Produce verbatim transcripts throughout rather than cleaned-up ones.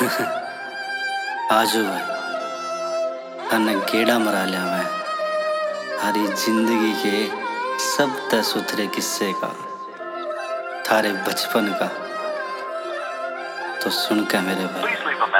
आजू भाई तन्ने गेड़ा मरा लिया मैं थारी जिंदगी के सब तय सुथरे किस्से का, थारे बचपन का। तो सुन के मेरे भाई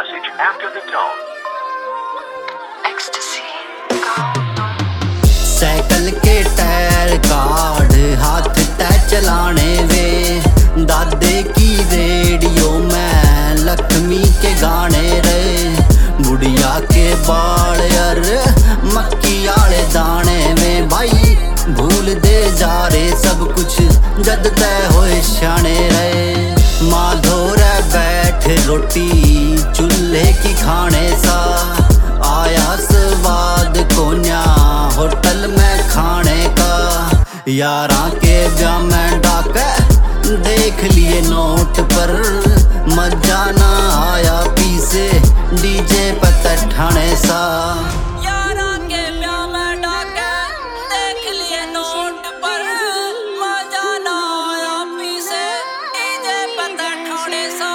साइकिल के टायर कार्ड हाथ तय चलाने वे, दादे की रेडियो में लक्ष्मी के गाने रे, बुढ़िया के बाल यार मक्की आले दाने में भाई भूल दे जा रे सब कुछ जद तय होए शाने रे। माँ धो रे बैठ रोटी चूल्हे की खाने सा, आया स्वाद कोन्या होटल में खाने का। यारा के ब्याह में डाके देख लिए नोट पर, मजा ना आया पीसे डीजे पर ठाणे सा। यारा के ब्याह में डाके देख लिए नोट पर, मजा ना आया पीसे डीजे पर ठाणे सा।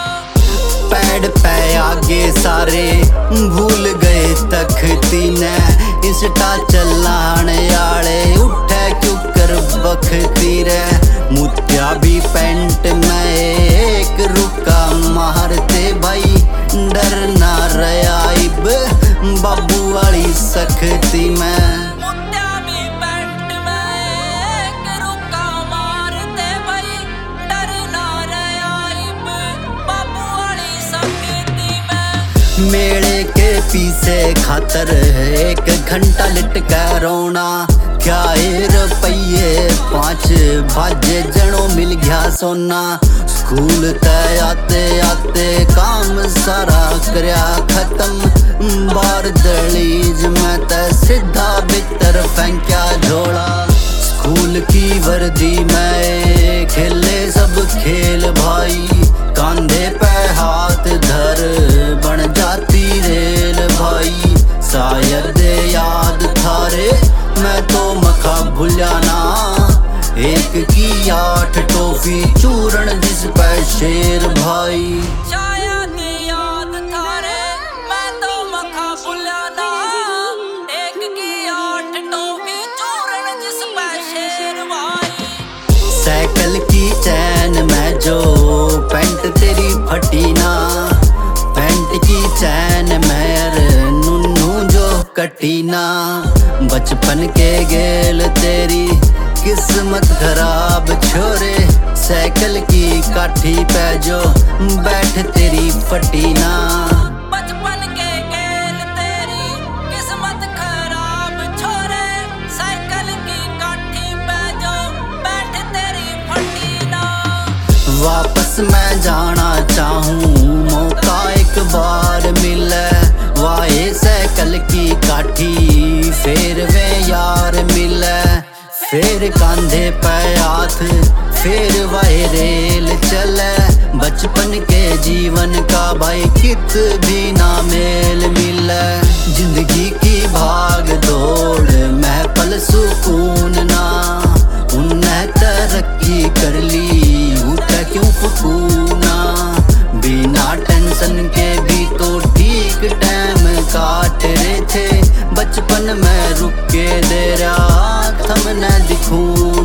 पैड पे आगे सारे भूल गए तख्ती ने, इंस्टा चलाने आले उठे क्यों कर बखती रे। मुत्या भी पेंट में एक रुका मारते भाई, डर ना रहा इब बाबू वाली सख्ती में। मुत्या भी पेंट में एक रुका मारते भाई, डर ना रहा इब बाबू वाली सख्ती में। मेले के पीछे खातर एक घंटा लिट कर रोना, क्या रुपये पाँच बाजे जनो मिल गया सोना। स्कूल तय आते आते काम सारा करया खत्म, बार दलीज में तय सीधा भीतर फेंक्या झोला। स्कूल की वर्दी में खेले सब खेल भाई, कांधे पे हाथ धर बन जाती रेल भाई। शायद याद थारे मैं तो मखा भूल्या ना, एक की आठ टोफी चूरण जिस पे शेर भाई। शायद याद थारे मैं तो मखा भूल्या ना, एक की आठ टोफी चूरण जिस पे शेर भाई। साइकिल की चैन में जो पैंट तेरी फटी ना, पैंट की चैन में नुन्नू जो कटी ना। बचपन के गेल तेरी किस्मत खराब छोरे, साइकिल की काठी पे जो बैठ तेरी फटी ना। बचपन के गेल तेरी किस्मत खराब छोरे, साइकिल की काठी पे जो बैठ तेरी फटी ना। वापस मैं जाना चाहूँ मौका एक बार मिले, वाहे साइकिल की काठी फिर वे यार मिले। फिर कांधे पे हाथ फिर वही रेल चले, बचपन के जीवन का भाई कित भी ना मेल मिले। जिंदगी की भाग दौड़ में पल सुकून ना, उन्हें तरक्की कर ली उठे क्यों फकूना। बिना टेंशन के भी तो ठीक टाइम काट रहे थे, बचपन में रुक के दे रहा थम न दिखूं